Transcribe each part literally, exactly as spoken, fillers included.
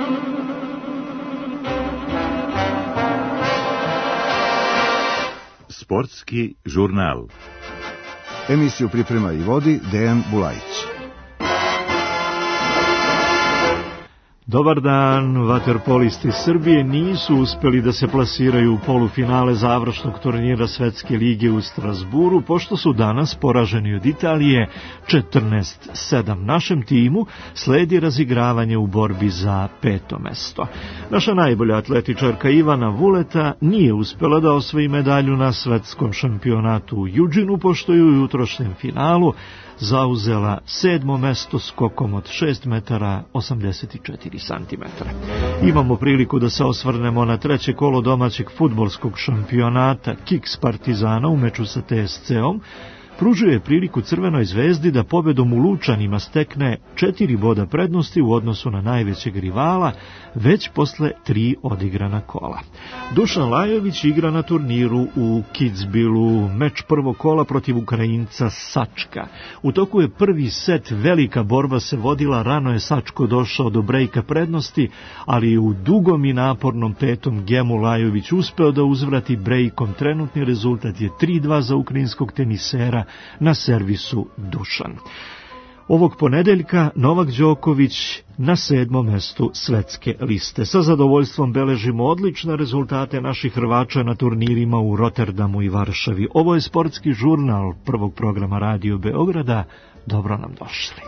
Sportski žurnal. Emisiju priprema i vodi Dejan Bulajić. Dobar dan, vaterpolisti Srbije nisu uspeli da se plasiraju u polufinale završnog turnira Svetske lige u Strasburu, pošto su danas poraženi od Italije četrnaest sedam. Našem timu sledi razigravanje u borbi za peto mesto. Naša najbolja atletičarka Ivana Vuleta nije uspela da osvoji medalju na svetskom šampionatu u Eugenu, pošto je u jutrošnjem finalu zauzela sedmo mesto skokom od šest metara osamdeset četiri santimetra. Imamo priliku da se osvrnemo na treće kolo domaćeg fudbalskog šampionata. Kiks Partizana u meču sa T S C-om pružuje priliku Crvenoj zvezdi da pobedom u Lučanima stekne četiri boda prednosti u odnosu na najvećeg rivala već posle tri odigrana kola. Dušan Lajović igra na turniru u Kitzbühelu, meč prvog kola protiv Ukrajinca Sačka. U toku je prvi set, velika borba se vodila, rano je Sačko došao do brejka prednosti, ali u dugom i napornom petom gemu Lajović uspeo da uzvrati brejkom. Trenutni rezultat je tri dva za ukrajinskog tenisera na servisu Dušan. Ovog ponedeljka Novak Đoković na sedmom mestu svetske liste. Sa zadovoljstvom beležimo odlične rezultate naših Hrvača na turnirima u Rotterdamu i Varšavi. Ovo je sportski žurnal prvog programa Radio Beograda. Dobro nam došli.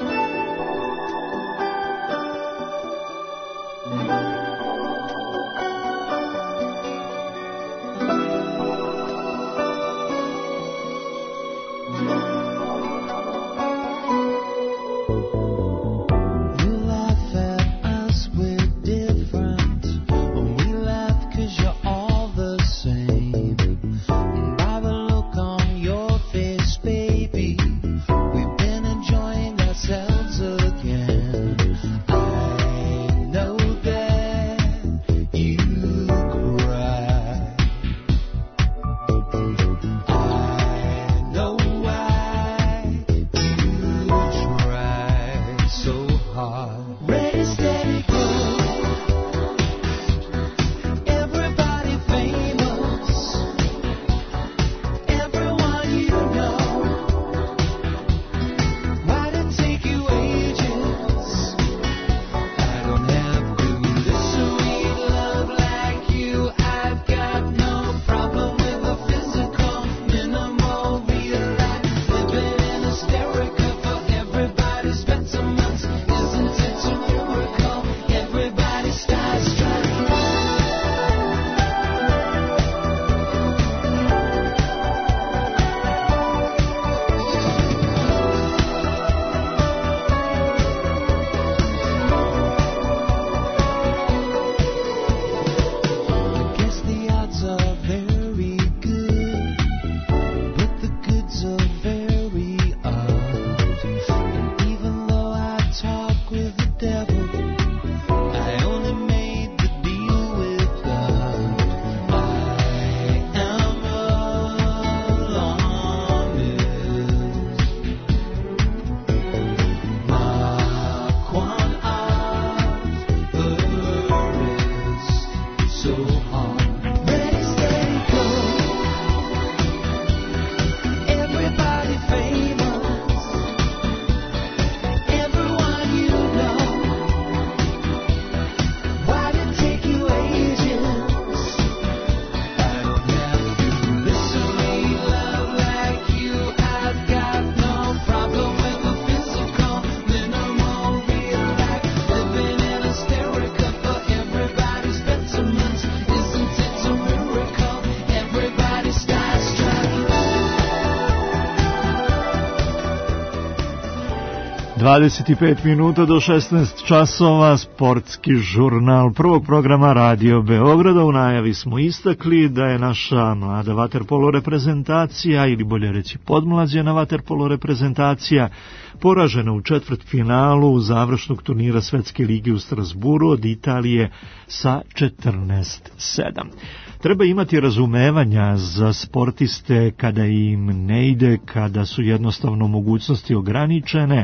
dvadeset pet minuta do šesnaest časova, sportski žurnal prvog programa Radio Beograda. U najavi smo istakli da je naša mlada vaterpolo reprezentacija, ili bolje reći podmlađena vaterpolo reprezentacija, poražena u četvrtfinalu završnog turnira Svetske lige u Strasburu od Italije sa četrnaest sedam. Treba imati razumevanja za sportiste kada im ne ide, kada su jednostavno mogućnosti ograničene, a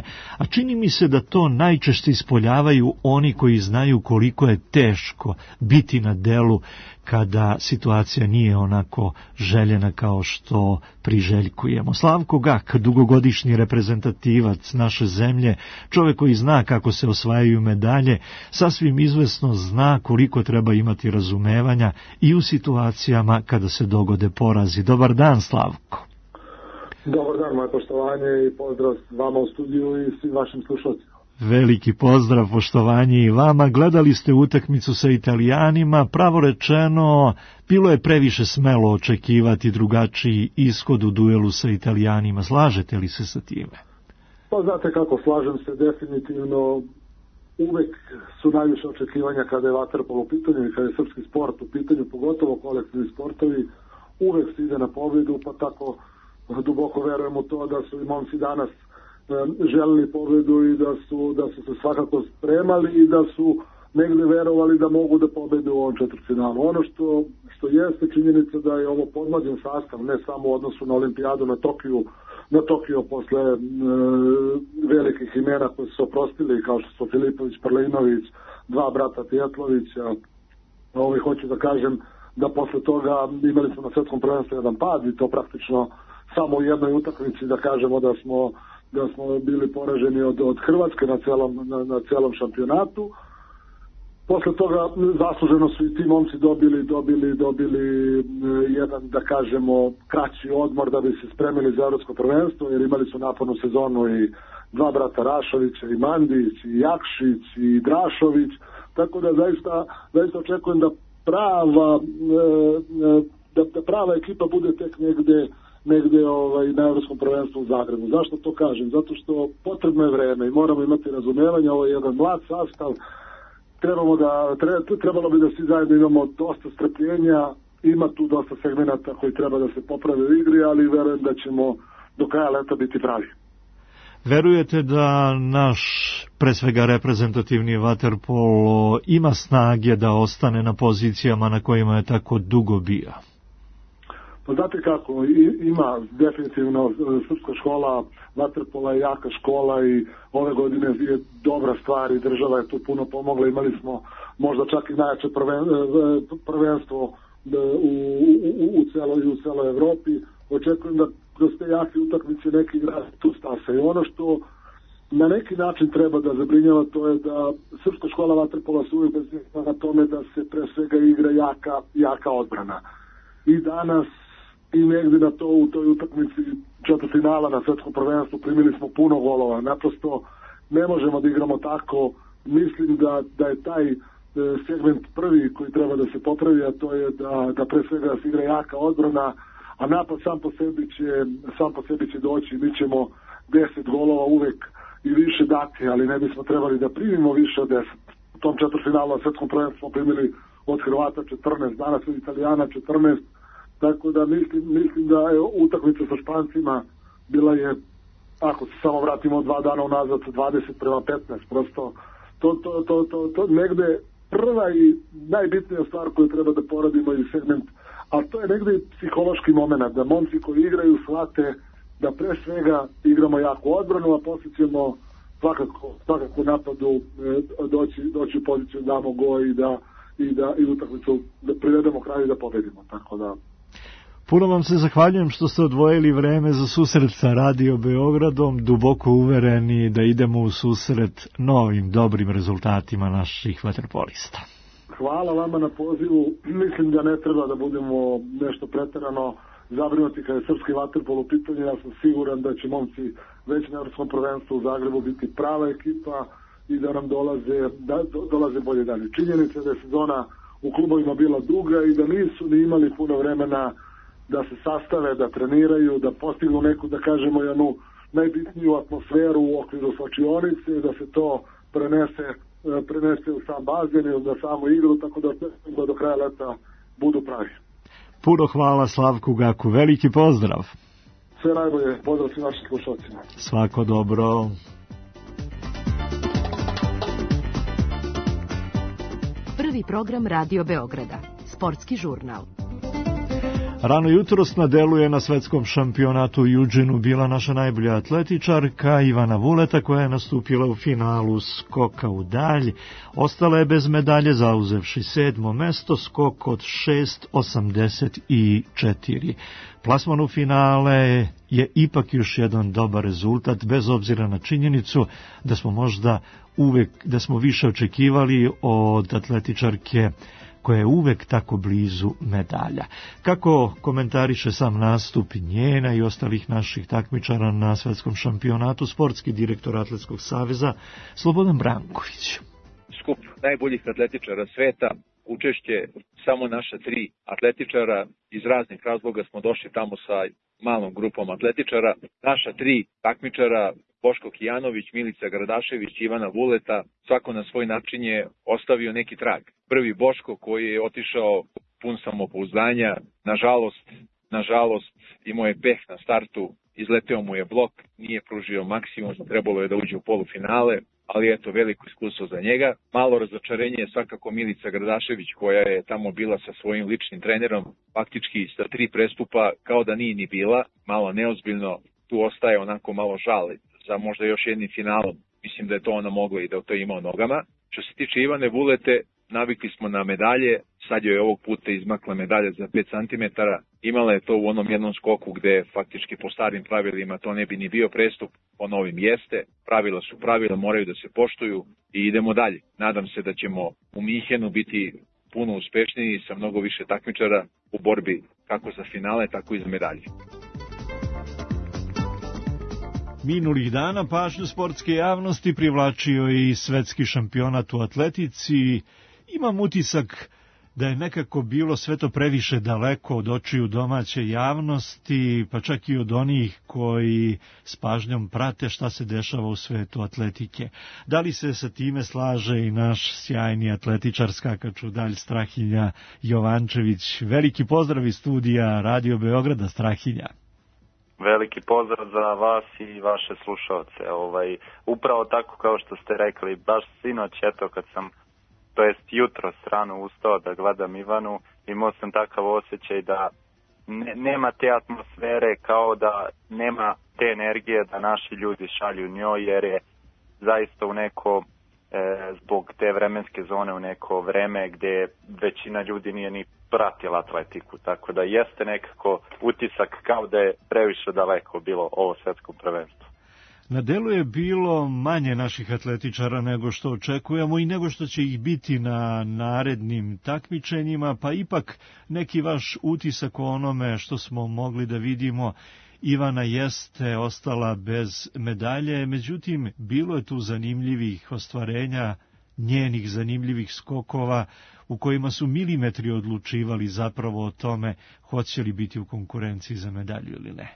čini mi se da to najčešće ispoljavaju oni koji znaju koliko je teško biti na delu kada situacija nije onako željena kao što priželjkujemo. Slavko Gak, dugogodišnji reprezentativac naše zemlje, čovjek koji zna kako se osvajaju medalje, sasvim izvesno zna koliko treba imati razumevanja i u situacijama kada se dogode porazi. Dobar dan, Slavko. Dobar dan, moje poštovanje i pozdrav vama u studiju i svim vašim slušalcima. Veliki pozdrav, poštovanje i vama. Gledali ste utakmicu sa Italijanima, pravo rečeno, bilo je previše smelo očekivati drugačiji ishod u duelu sa Italijanima. Slažete li se sa time? Pa znate kako, slažem se definitivno. Uvek su najviše očekivanja kada je vaterpolo u pitanju i kada je srpski sport u pitanju, pogotovo kolektivni sportovi, uvek se ide na pobjedu, pa tako duboko verujem u to da su i momci danas želeli pobjedu i da su, da su se svakako spremali i da su negde verovali da mogu da pobede u ovom četvrtfinalu. Ono što, što jeste činjenica da je ovo podmlađen sastav, ne samo u odnosu na olimpijadu na Tokiju, na Tokiju posle e, velikih imena koji su oprostili, kao što su Filipović, Prlinović, dva brata Tjetlovića. Ovo hoću da kažem da posle toga imali smo na svetskom prvenstvu jedan pad i to praktično samo u jednoj utakmici, da kažemo da smo da smo bili poraženi od, od Hrvatske na celom, na, na celom šampionatu. Posle toga zasluženo su i ti momci dobili, dobili, dobili jedan, da kažemo, kraći odmor da bi se spremili za evropsko prvenstvo, jer imali su napornu sezonu i dva brata Rašovića, i Mandić, i Jakšić, i Drašović, tako da zaista, zaista očekujem da prava, da, da prava ekipa bude tek negde negde ovaj, na evropskom prvenstvu u Zagrebu. Zašto to kažem? Zato što potrebno je vreme i moramo imati razumevanje, ovo je jedan mlad sastav, trebamo da, tre, trebalo bi da svi zajedno imamo dosta strpljenja, ima tu dosta segmenata koji treba da se poprave u igri, ali verujem da ćemo do kraja leta biti pravi. Verujete da naš, pre svega reprezentativni vaterpolo, ima snage da ostane na pozicijama na kojima je tako dugo bio? Pa znate kako, ima definitivno srpska škola vaterpola je jaka škola i ove godine je dobra stvar i država je tu puno pomogla. Imali smo možda čak i najjače prvenstvo u, u, u, celoj, u celoj Evropi. Očekujem da kroz te jake utakmice neki igrači tu stase. I ono što na neki način treba da zabrinjava, to je da srpska škola vaterpola se uvijek bezvijena na tome da se pre svega igra jaka, jaka odbrana. I danas i negdje na to u toj utakmici četvrtfinala na svetskom prvenstvu primili smo puno golova. Naprosto ne možemo da igramo tako. Mislim da, da je taj segment prvi koji treba da se popravi, a to je da, da pre svega se igra jaka odbrana, a napad sam po sebi će, sam po sebi će doći. Mi ćemo deset golova uvek i više dati, ali ne bismo trebali da primimo više od deset. U tom četvrtfinalu na svetskom prvenstvu smo primili od Hrvata četrnaest, danas od Italijana četrnaest. Tako da mislim, mislim da je utakmica sa Špancima bila je, ako se samo vratimo dva dana unazad, dvadeset prema petnaest. Prosto to, to, to, to, to negde prva i najbitnija stvar koju treba da poradimo je segment, a to je negde psihološki moment, da momci koji igraju shvate da pre svega igramo jako odbranu, a poslije ćemo svakako, svakako napadu doći, doći u poziciju da damo go i da, i da i utakmicu da privedemo kraju i da pobedimo. Tako da puno vam se zahvaljujem što ste odvojili vreme za susret sa Radio Beogradom, duboko uvereni da idemo u susret novim dobrim rezultatima naših vaterpolista. Hvala vama na pozivu. Mislim da ne treba da budemo nešto preterano zabrinuti kada je srpski vaterpol u pitanju. Ja sam siguran da će momci već na evropskom prvenstvu u Zagrebu biti prava ekipa i da nam dolaze, da, do, dolaze bolje dani. Činjenica je da je sezona u klubovima bila duga i da nisu ni imali puno vremena da se sastave, da treniraju, da postignu neku, da kažemo, jednu najbitniju atmosferu u okviru slačionice i da se to prenese, prenese u sam bazen i na samu igru, tako da, da do kraja leta budu pravi. Puno hvala Slavku Gaku, veliki pozdrav. Sve najbolje, pozdrav svim našim slušalcima. Svako dobro. Prvi program Radio Beograda, sportski žurnal. Rano jutros na delu je na svetskom šampionatu u Eugenu bila naša najbolja atletičarka Ivana Vuleta, koja je nastupila u finalu skoka u dalj. Ostala je bez medalje, zauzevši sedmo mesto, skok od šest osamdeset četiri. Plasman u finale je ipak još jedan dobar rezultat, bez obzira na činjenicu da smo možda uvek, da smo više očekivali od atletičarke koja je uvek tako blizu medalja. Kako komentariše sam nastup njena i ostalih naših takmičara na svetskom šampionatu sportski direktor Atletskog saveza Slobodan Branković. Skup najboljih atletičara sveta, učešće samo naša tri atletičara, iz raznih razloga smo došli tamo sa malom grupom atletičara. Naša tri takmičara, Boško Kijanović, Milica Gradašević, Ivana Vuleta, svako na svoj način je ostavio neki trag. Prvi Boško koji je otišao pun samopouzdanja, nažalost, nažalost imao je peh na startu, izleteo mu je blok, nije pružio maksimum, trebalo je da uđe u polufinale, ali eto, veliko iskustvo za njega. Malo razočarenje je svakako Milica Gradašević, koja je tamo bila sa svojim ličnim trenerom, faktički sa tri prestupa kao da nije ni bila, malo neozbiljno, tu ostaje onako malo žal za možda još jednim finalom. Mislim da je to ona mogla i da to ima o nogama. Što se tiče Ivane Vulete, navikli smo na medalje, sad joj je ovog puta izmakla medalja za pet centimetara. Imala je to u onom jednom skoku gde faktički po starim pravilima to ne bi ni bio prestup, po novim jeste. Pravila su pravila, moraju da se poštuju i idemo dalje. Nadam se da ćemo u Minhenu biti puno uspešniji sa mnogo više takmičara u borbi kako za finale, tako i za medalje. Minulih dana pažnju sportske javnosti privlačio i svetski šampionat u atletici. Imam utisak da je nekako bilo sve to previše daleko od očiju domaće javnosti, pa čak i od onih koji s pažnjom prate šta se dešava u svetu atletike. Da li se sa time slaže i naš sjajni atletičar skakač u dalj Strahinja Jovančević? Veliki pozdrav iz studija Radio Beograda, Strahinja. Veliki pozdrav za vas i vaše slušalce. Ovaj, upravo tako kao što ste rekli, baš sinoć, eto kad sam, to jest jutro rano ustao da gledam Ivanu, imao sam takav osjećaj da ne, nema te atmosfere, kao da nema te energije da naši ljudi šalju njoj, jer je zaista u neko, e, zbog te vremenske zone, u neko vreme gde većina ljudi nije ni pratila atletiku, tako da jeste nekako utisak kao da je previše daleko bilo ovo svetsko prvenstvo. Na delu je bilo manje naših atletičara nego što očekujemo i nego što će ih biti na narednim takmičenjima, pa ipak neki vaš utisak o onome što smo mogli da vidimo. Ivana jeste ostala bez medalje, međutim bilo je tu zanimljivih ostvarenja, njenih zanimljivih skokova u kojima su milimetri odlučivali zapravo o tome hoće li biti u konkurenciji za medalju ili ne.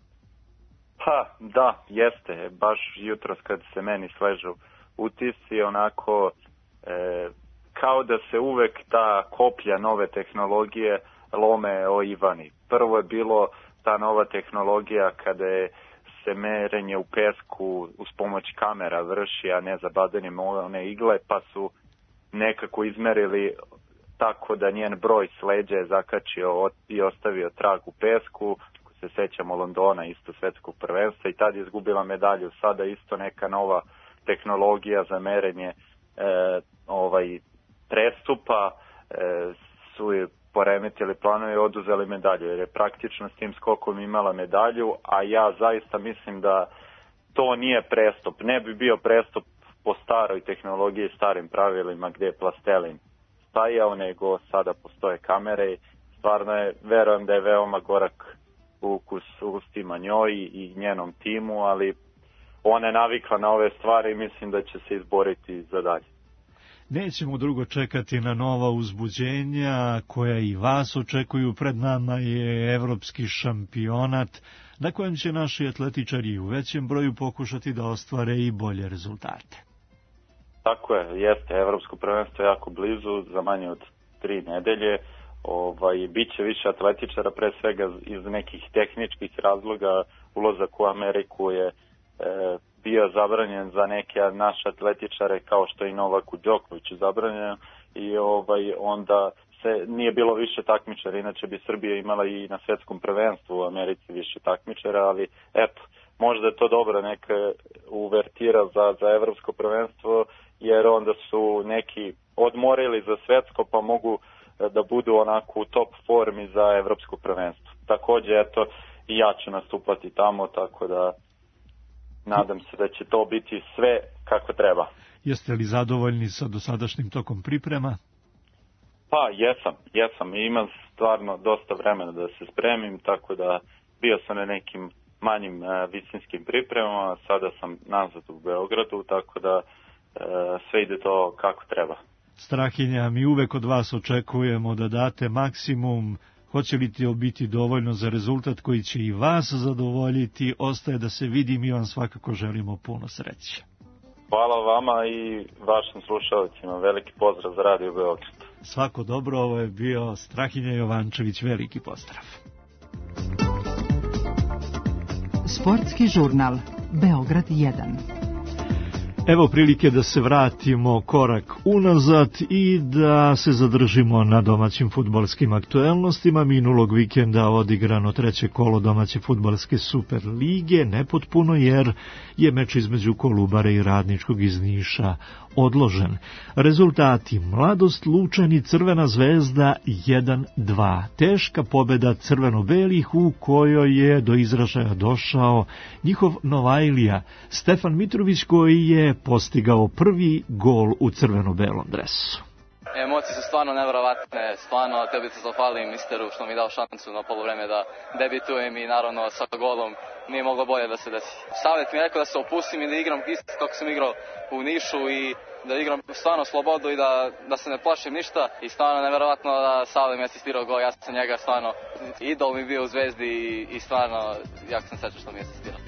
Pa, da, jeste. Baš jutros kad se meni sležu utisci, onako e, kao da se uvek ta koplja nove tehnologije lome o Ivani. Prvo je bilo ta nova tehnologija kada je se merenje u pesku uz pomoć kamera vrši, a ne za badanjem one igle, pa su nekako izmerili tako da njen broj s leđa je zakačio i ostavio trag u pesku. Se sećamo Londona, isto svetskog prvenstva, i tad je izgubila medalju. Sada isto neka nova tehnologija za merenje e, ovaj prestupa, e, su je poremetili planove i oduzeli medalju, jer je praktično s tim skokom imala medalju, a ja zaista mislim da to nije prestup. Ne bi bio prestup po staroj tehnologiji i starim pravilima gdje je plastelin stajao, nego sada postoje kamere. Stvarno je, verujem da je veoma gorak ukus ustima njoj i njenom timu, ali ona je navikla na ove stvari i mislim da će se izboriti za dalje. Nećemo drugo čekati na nova uzbuđenja koja i vas očekuju. Pred nama je evropski šampionat na kojem će naši atletičari u većem broju pokušati da ostvare i bolje rezultate. Tako je, jeste. Evropsko prvenstvo je jako blizu, za manje od tri nedelje. Ovaj, biće više atletičara, pre svega iz nekih tehničkih razloga. Ulazak u Ameriku je e, bio zabranjen za neke naše atletičare, kao što i Novaku Đokoviću zabranjeno, i ovaj, onda se nije bilo više takmičara, inače bi Srbija imala i na svetskom prvenstvu u Americi više takmičara, ali eto, možda je to dobra neka uvertira za, za evropsko prvenstvo, jer onda su neki odmorili za svetsko, pa mogu da budu onako u top formi za evropsko prvenstvo. Takođe, eto, i ja ću nastupati tamo, tako da nadam se da će to biti sve kako treba. Jeste li zadovoljni sa dosadašnjim tokom priprema? Pa, jesam, jesam. Imam stvarno dosta vremena da se spremim, tako da bio sam na nekim manjim e, visinskim pripremama, sada sam nazad u Beogradu, tako da e, sve ide to kako treba. Strahinja, mi uvek od vas očekujemo da date maksimum. Hoće li to biti dovoljno za rezultat koji će i vas zadovoljiti? Ostaje da se vidi, mi vam svakako želimo puno sreće. Hvala vama i vašim slušalcima. Veliki pozdrav za Radio Beograd. Svako dobro, ovo je bio Strahinja Jovančević, veliki pozdrav. Sportski žurnal Beograd jedan. Evo prilike da se vratimo korak unazad i da se zadržimo na domaćim fudbalskim aktuelnostima. Minulog vikenda odigrano treće kolo domaće fudbalske Super lige, nepotpuno jer je meč između Kolubare i Radničkog iz Niša odložen. Rezultati: Mladost Lučani Crvena zvezda jedan dva. Teška pobeda crveno-belih u kojoj je do izražaja došao njihov Novajlija Stefan Mitrović, koji je postigao prvi gol u crveno-belom dresu. Emocije su stvarno neverovatne, stvarno htio bih se zahvalim misteru što mi dao šansu na poluvreme da debitujem i naravno sa golom nije moglo bolje da se desi. Savjet mi je rekao da se opustim i da igram isto kako sam igrao u Nišu i da igram stvarno slobodu i da, da se ne plašim ništa i stvarno neverovatno da Savjet mi je asistirao gol, ja sam njega stvarno idol mi bio u Zvezdi i, i stvarno jako sam srećan što mi je asistirao.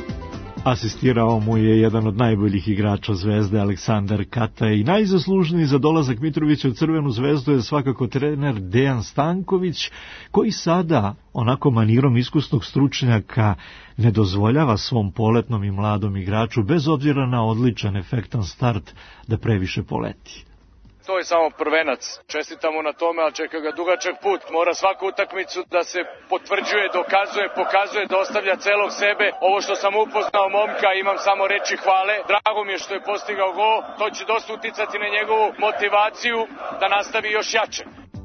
Asistirao mu je jedan od najboljih igrača Zvezde, Aleksandar Kataj, i najzaslužniji za dolazak Mitrovića u Crvenu zvezdu je svakako trener Dejan Stanković, koji sada, onako manirom iskusnog stručnjaka, ne dozvoljava svom poletnom i mladom igraču, bez obzira na odličan efektan start, da previše poleti. To je samo prvenac. Čestitamo na tome, a čeka ga dugačak put. Mora svaku utakmicu da se potvrđuje, dokazuje, pokazuje, da ostavlja celog sebe. Ovo što sam upoznao momka, imam samo reči hvale. Drago mi je što je postigao gol. To će dosta uticati na njegovu motivaciju da nastavi još jače.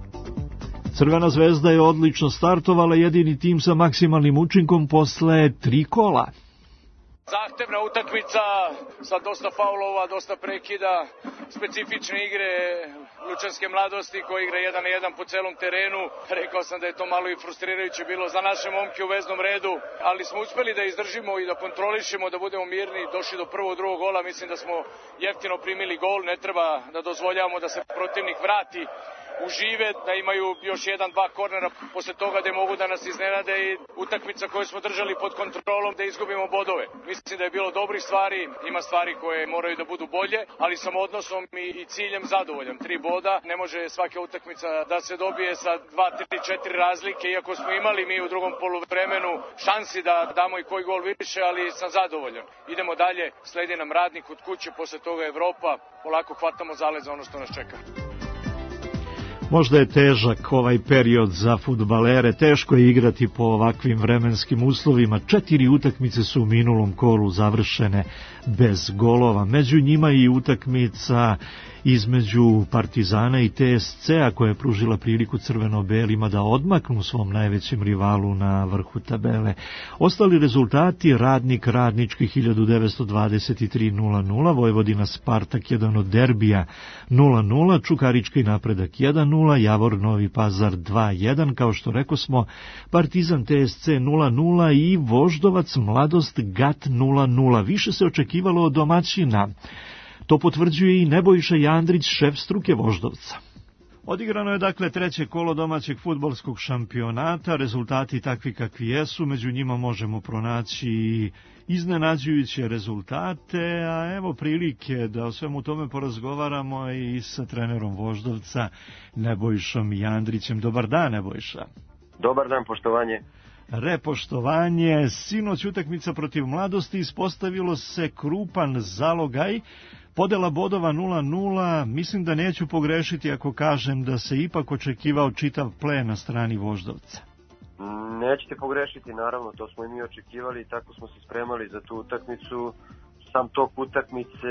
Crvena zvezda je odlično startovala, jedini tim sa maksimalnim učinkom posle tri kola. Zahtevna utakmica sa dosta faulova, dosta prekida, specifične igre lučanske mladosti koji igra jedan na jedan po celom terenu. Rekao sam da je to malo i frustrirajuće bilo za naše momke u veznom redu, ali smo uspeli da izdržimo i da kontrolišemo, da budemo mirni, došli do prvog, drugog gola. Mislim da smo jeftino primili gol, ne treba da dozvoljavamo da se protivnik vrati užive, da imaju još jedan, dva kornera posle toga da mogu da nas iznenade i utakmica koju smo držali pod kontrolom da izgubimo bodove. Mislim da je bilo dobrih stvari, ima stvari koje moraju da budu bolje, ali sam odnosom i, i ciljem zadovoljan. Tri boda, ne može svaka utakmica da se dobije sa dva, tri, četiri razlike, iako smo imali mi u drugom poluvremenu šansi da damo i koji gol više, ali sam zadovoljan. Idemo dalje, sledi nam Radnik od kuće, posle toga Evropa, polako hvatamo zale za ono što nas čeka. Možda je težak ovaj period za fudbalere, teško je igrati po ovakvim vremenskim uslovima. Četiri utakmice su u minulom kolu završene bez golova, među njima i utakmica između Partizana i T S C-a koja je pružila priliku crveno-belima da odmaknu svom najvećem rivalu na vrhu tabele. Ostali rezultati: Radnik Radnički hiljadu devetsto dvadeset tri nula nula, Vojvodina Spartak jedan od derbija nula nula, Čukarički Napredak jedan nula, Javor Novi Pazar dva jedan, kao što reko smo Partizan T S C nula nula i Voždovac Mladost Gat nula nula. Više se očekivalo od domaćina. To potvrđuje i Nebojša Jandrić, šef struke Voždovca. Odigrano je dakle treće kolo domaćeg fudbalskog šampionata, rezultati takvi kakvi jesu, među njima možemo pronaći iznenađujuće rezultate, a evo prilike da o svemu tome porazgovaramo i sa trenerom Voždovca, Nebojšom Jandrićem. Dobar dan, Nebojša. Dobar dan, poštovanje. repoštovanje. Sinoć utakmica protiv Mladosti, ispostavilo se krupan zalogaj, podela bodova nula nula, mislim da neću pogrešiti ako kažem da se ipak očekivao čitav plen na strani Voždovca. Nećete pogrešiti, naravno, to smo i mi očekivali i tako smo se spremali za tu utakmicu. Sam tok utakmice,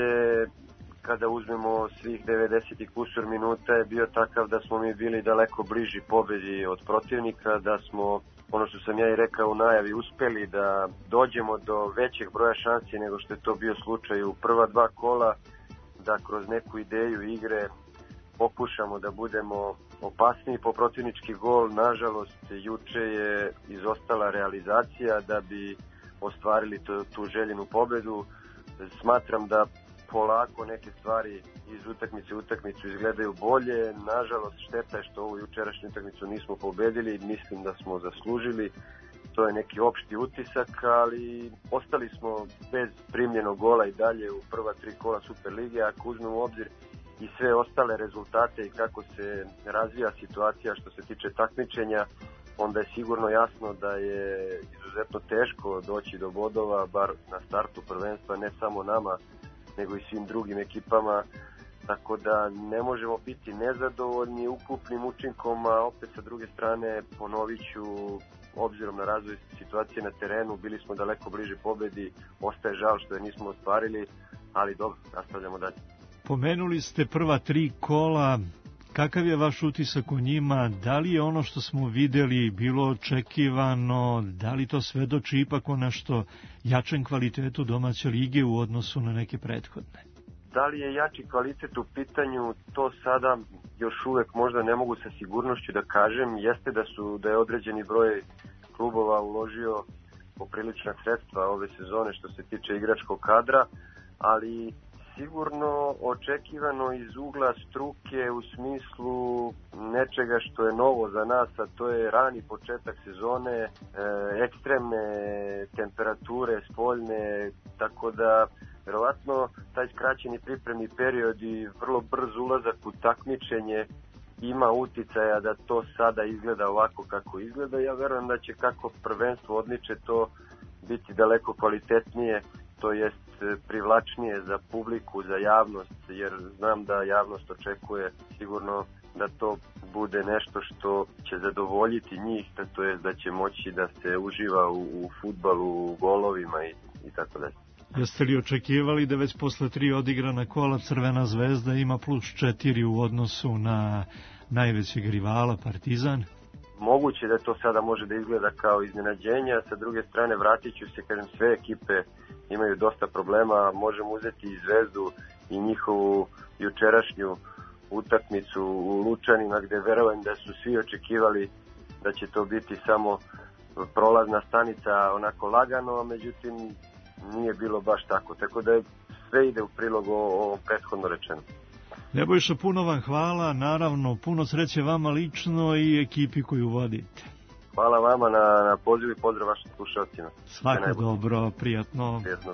kada uzmemo svih devedeset i kusur minuta, je bio takav da smo mi bili daleko bliži pobedi od protivnika, da smo, ono što sam ja i rekao u najavi, uspeli da dođemo do većeg broja šansi nego što je to bio slučaj u prva dva kola, da kroz neku ideju igre pokušamo da budemo opasniji po protivnički gol. Nažalost, juče je izostala realizacija da bi ostvarili tu, tu željenu pobedu. Smatram da polako neke stvari iz utakmice u utakmicu izgledaju bolje. Nažalost, šteta je što ovu jučerašnju utakmicu nismo pobedili. Mislim da smo zaslužili. To je neki opšti utisak, ali ostali smo bez primljenog gola i dalje u prva tri kola Superlige. Ako uzmemo u obzir i sve ostale rezultate i kako se razvija situacija što se tiče takmičenja, onda je sigurno jasno da je izuzetno teško doći do bodova, bar na startu prvenstva, ne samo nama, nego i svim drugim ekipama, tako da ne možemo biti nezadovoljni ukupnim učinkom, a opet sa druge strane ponovit ću, obzirom na razvoj situacije na terenu, bili smo daleko bliže pobedi, ostaje žal što je nismo ostvarili, ali dobro, nastavljamo dalje. Pomenuli ste prva tri kola, kakav je vaš utisak o njima, da li je ono što smo videli bilo očekivano, da li to svedoči ipak o nešto jačem kvalitetu domaće lige u odnosu na neke prethodne? Da li je jači kvalitet u pitanju, to sada još uvek možda ne mogu sa sigurnošću da kažem. Jeste da su da je određeni broj klubova uložio poprilična sredstva ove sezone što se tiče igračkog kadra, ali sigurno očekivano iz ugla struke u smislu nečega što je novo za nas, a to je rani početak sezone, e, ekstremne temperature spoljne, tako da verovatno taj skraćeni pripremni period i vrlo brz ulazak u takmičenje ima uticaja da to sada izgleda ovako kako izgleda. Ja verujem da će kako prvenstvo odmiče to biti daleko kvalitetnije, to jest privlačnije za publiku, za javnost, jer znam da javnost očekuje sigurno da to bude nešto što će zadovoljiti njih, to jest da će moći da se uživa u, u fudbalu, u golovima i, i tako dalje. Jeste li očekivali da već posle tri odigrana kola Crvena zvezda ima plus četiri u odnosu na najvećeg rivala Partizan? Moguće da to sada može da izgleda kao iznenađenje, sa druge strane vratit ću se, kažem, sve ekipe imaju dosta problema, možemo uzeti i Zvezdu i njihovu jučerašnju utakmicu u Lučanima, gde verujem da su svi očekivali da će to biti samo prolazna stanica onako lagano, a međutim nije bilo baš tako, tako da sve ide u prilog ovom prethodno rečeno. Nebojša, puno vam hvala, naravno puno sreće vama lično i ekipi koju vodite. Hvala vama na, na pozivu i pozdrav vašim slušalcima. Svako dobro, prijatno. Prijatno.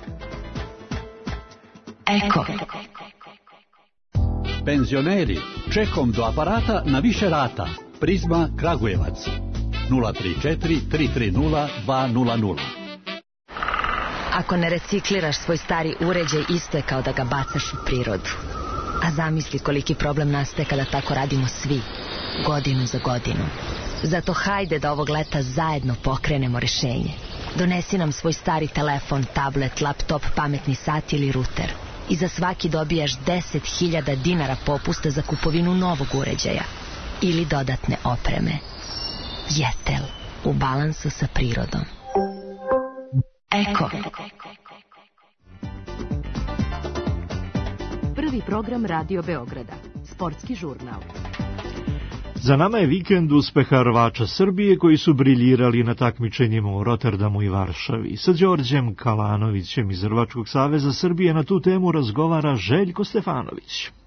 Eko. Penzioneri, čekom do aparata na više rata. Prizma Kragujevac. nula tri četiri tri tri nula dva nula nula. Ako ne recikliraš svoj stari uređaj, isto je kao da ga bacaš u prirodu. A zamisli koliki problem nastaje kada tako radimo svi, godinu za godinu. Zato hajde da ovog leta zajedno pokrenemo rešenje. Donesi nam svoj stari telefon, tablet, laptop, pametni sat ili ruter. I za svaki dobijaš deset hiljada dinara popusta za kupovinu novog uređaja ili dodatne opreme. Jetel, u balansu sa prirodom. Eko. Prvi program Radio Beograda. Sportski žurnal. Za nama je vikend uspeha rvača Srbije koji su briljirali na takmičenjima u Rotterdamu i Varšavi. Sa Đorđem Kalanovićem iz Rvačkog saveza Srbije na tu temu razgovara Željko Stefanović.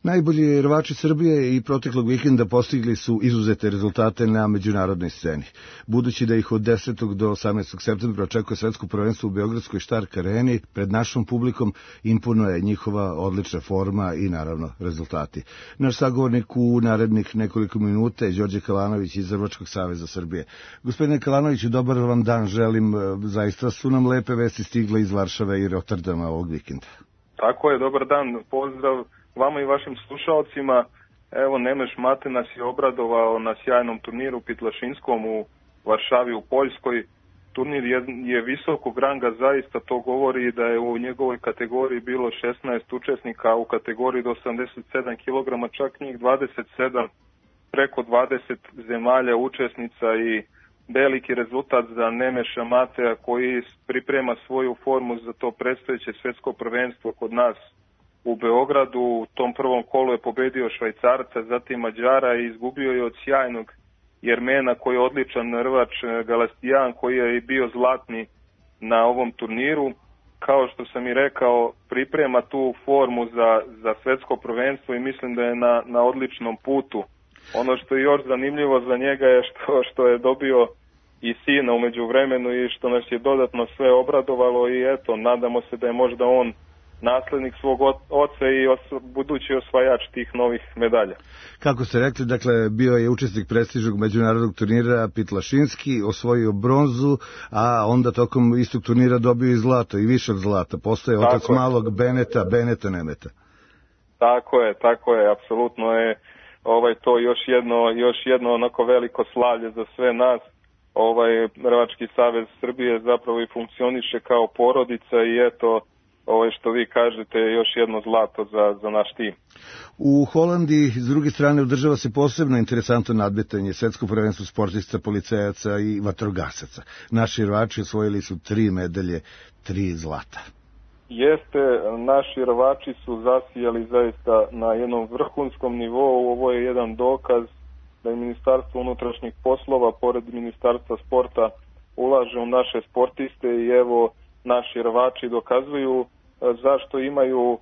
Najbolji rvači Srbije i proteklog vikenda postigli su izuzete rezultate na međunarodnoj sceni. Budući da ih od desetog do osamnaestog septembra očekuje svetsko prvenstvo u Beogradskoj Štark areni, pred našom publikom imponuje njihova odlična forma i naravno rezultati. Naš sagovornik u narednih nekoliko minuta je Đorđe Kalanović iz Rvačkog saveza Srbije. Gospodine Kalanoviću, dobar vam dan želim. Zaista su nam lepe vesti stigle iz Varšave i Rotterdama ovog vikenda. Tako je, dobar dan, pozdrav vama i vašim slušalcima. Evo, Nemeš Mate nas je obradovao na sjajnom turniru Pitlašinskom u Varšavi u Poljskoj. Turnir je, je visokog ranga, zaista to govori da je u njegovoj kategoriji bilo šesnaest učesnika, a u kategoriji do osamdeset sedam kilograma čak njih dvadeset sedam, preko dvadeset zemalja učesnica i veliki rezultat za Nemeša Matea koji priprema svoju formu za to predstojeće svetsko prvenstvo kod nas u Beogradu. U tom prvom kolu je pobedio Švajcarca, zatim Mađara i izgubio je od sjajnog Jermena koji je odličan rvač, Galastijan koji je i bio zlatni na ovom turniru. Kao što sam i rekao, priprema tu formu za, za svetsko prvenstvo i mislim da je na, na odličnom putu. Ono što je još zanimljivo za njega je što, što je dobio i sina umeđu vremenu i što nas je dodatno sve obradovalo i eto, nadamo se da je možda on naslednik svog oca i os, budući osvajač tih novih medalja. Kako ste rekli, dakle, bio je učesnik prestižnog međunarodnog turnira Pitlašinski, osvojio bronzu, a onda tokom istog turnira dobio i zlato i više od zlata. Postoje otac tako malog je. Beneta, Beneta Nemeta. Tako je, tako je, apsolutno je ovaj, to još jedno, još jedno onako veliko slavlje za sve nas. Ovaj Rvački savez Srbije zapravo i funkcioniše kao porodica i eto, ovaj što vi kažete, još jedno zlato za, za naš tim. U Holandiji, s druge strane, održava se posebno interesantno nadmetanje, svetsko prvenstvo sportista, policajaca i vatrogasaca. Naši rvači osvojili su tri medalje, tri zlata. Jeste, naši rvači su zasijali zaista na jednom vrhunskom nivou. Ovo je jedan dokaz da je Ministarstvo unutrašnjih poslova, pored Ministarstva sporta, ulaže u naše sportiste i evo, naši rvači dokazuju zašto imaju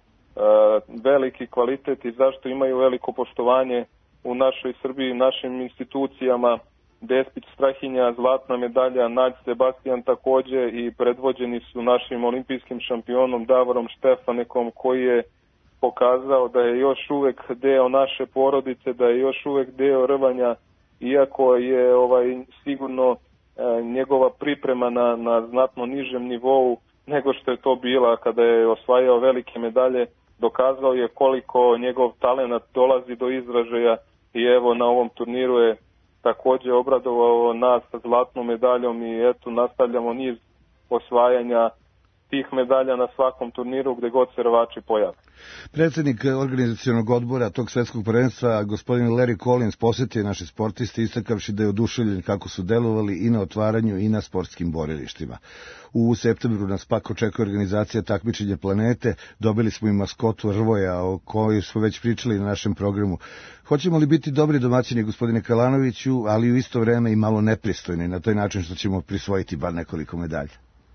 veliki kvalitet i zašto imaju veliko poštovanje u našoj Srbiji, našim institucijama. Despić Strahinja, zlatna medalja, Nađ Sebastijan takođe i predvođeni su našim olimpijskim šampionom Davorom Štefanekom koji je pokazao da je još uvek deo naše porodice, da je još uvek deo rvanja, iako je ovaj sigurno e, njegova priprema na, na znatno nižem nivou nego što je to bila kada je osvajao velike medalje, dokazao je koliko njegov talenat dolazi do izražaja i evo na ovom turniru je takođe obradovao nas sa zlatnom medaljom i eto nastavljamo niz osvajanja tih medalja na svakom turniru gde god se rvači pojave. Predsednik organizacionog odbora tog svetskog prvenstva, gospodin Larry Collins, posjetio naše sportiste istakavši da je oduševljen kako su delovali i na otvaranju i na sportskim borilištima. U septembru nas pak očekuje organizacija takmičenja planete. Dobili smo i maskotu Rvoja o kojoj smo već pričali na našem programu. Hoćemo li biti dobri domaćini, gospodine Kalanoviću, ali u isto vreme i malo nepristojni na taj način što ćemo prisvojiti bar nekoliko medalja?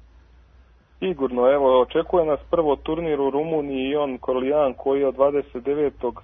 Sigurno, evo, očekuje nas prvo turnir u Rumuniji Ion Korlijan koji je od dvadeset devetog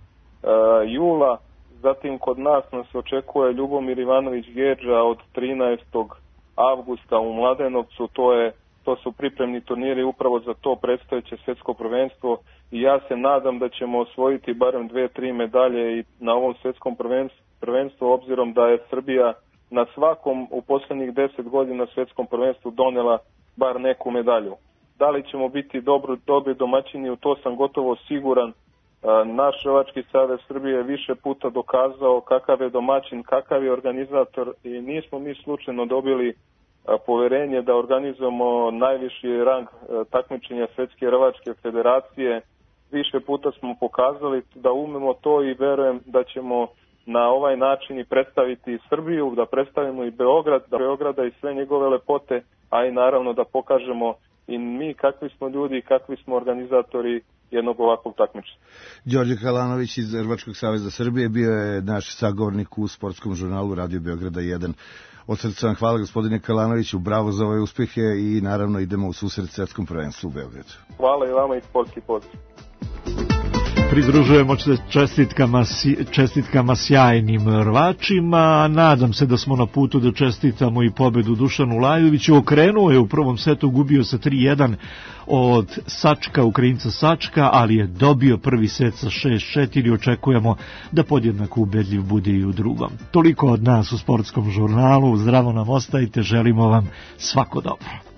jula, zatim kod nas nas očekuje Ljubomir Ivanović Gedža od trinaestog avgusta u Mladenovcu, to, je, to su pripremni turniri upravo za to predstojeće svjetsko prvenstvo i ja se nadam da ćemo osvojiti barem dve, tri medalje i na ovom svjetskom prvenstvu, obzirom da je Srbija na svakom u posljednjih deset godina svjetskom prvenstvu donela bar neku medalju. Da li ćemo biti dobro, dobri domaćini, u to sam gotovo siguran. Naš Rvački savez Srbije je više puta dokazao kakav je domaćin, kakav je organizator i nismo mi slučajno dobili poverenje da organizujemo najviši rang takmičenja Svetske rvačke federacije. Više puta smo pokazali da umemo to i verujem da ćemo na ovaj način i predstaviti Srbiju, da predstavimo i Beograd, da Beograda i sve njegove lepote, a i naravno da pokažemo i mi kakvi smo ljudi i kakvi smo organizatori jednog ovakvog takmičenja. Đorđe Kalanović iz Rvačkog saveza Srbije bio je naš sagovornik u sportskom žurnalu Radio Beograda jedan. Od srca vam hvala, gospodine Kalanoviću, bravo za ove uspehe i naravno idemo u susret svetskom prvenstvu u Beogradu. Hvala i vama i sportski pozdrav. Pridružujemo se čestitkama, čestitkama sjajnim rvačima. Nadam se da smo na putu da čestitamo i pobedu Dušanu Lajoviću. Okrenuo je u prvom setu, gubio sa tri jedan od Sačka, Ukrajinca Sačka, ali je dobio prvi set sa šest četiri. Očekujemo da podjednako ubedljiv bude i u drugom. Toliko od nas u Sportskom žurnalu. Zdravo nam ostajte, želimo vam svako dobro.